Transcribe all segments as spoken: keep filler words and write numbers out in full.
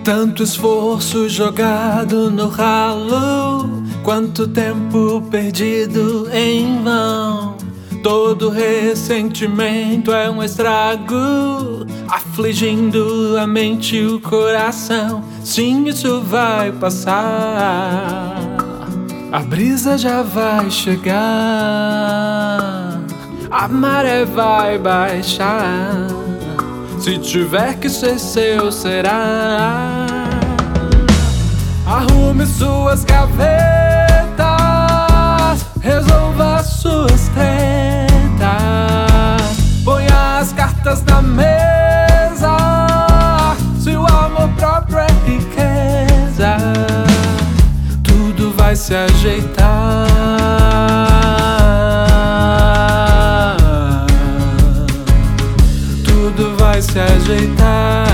Tanto esforço jogado no ralo, quanto tempo perdido em vão. Todo ressentimento é um estrago, afligindo a mente e o coração. Sim, isso vai passar, a brisa já vai chegar, a maré vai baixar. Se tiver que ser seu, será. Arrume suas gavetas, resolva suas tretas, ponha as cartas na mesa. Se o amor próprio é riqueza, tudo vai se ajeitar. Tudo vai se ajeitar.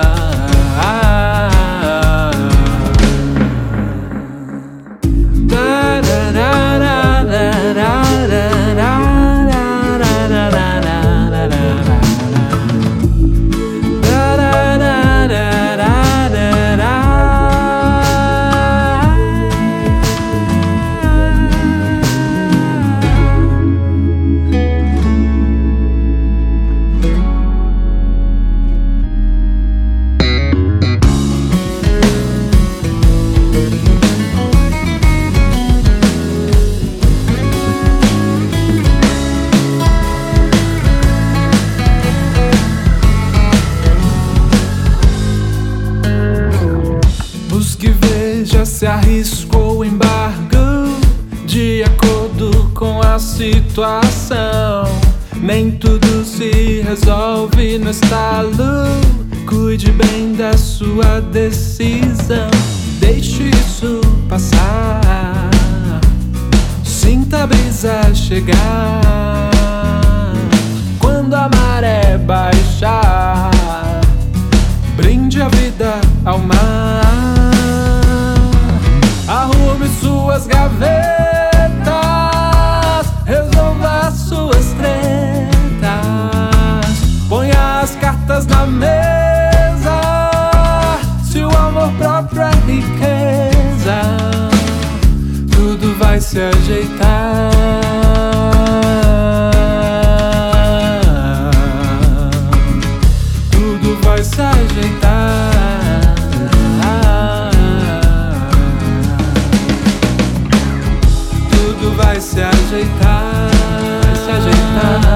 Busque, veja se arriscou o embargo, de acordo com a situação. Nem tudo se resolve no estalo. Cuide bem da sua decisão, deixe isso passar. Sinta a brisa chegar. Quando a maré baixar, brinde a vida ao mar. Arrume suas gavetas, resolva suas tretas, ponha as cartas na mesa. Se o amor próprio é riqueza, tudo vai se ajeitar. Tudo vai se ajeitar. Vai se ajeitar, vai se ajeitar.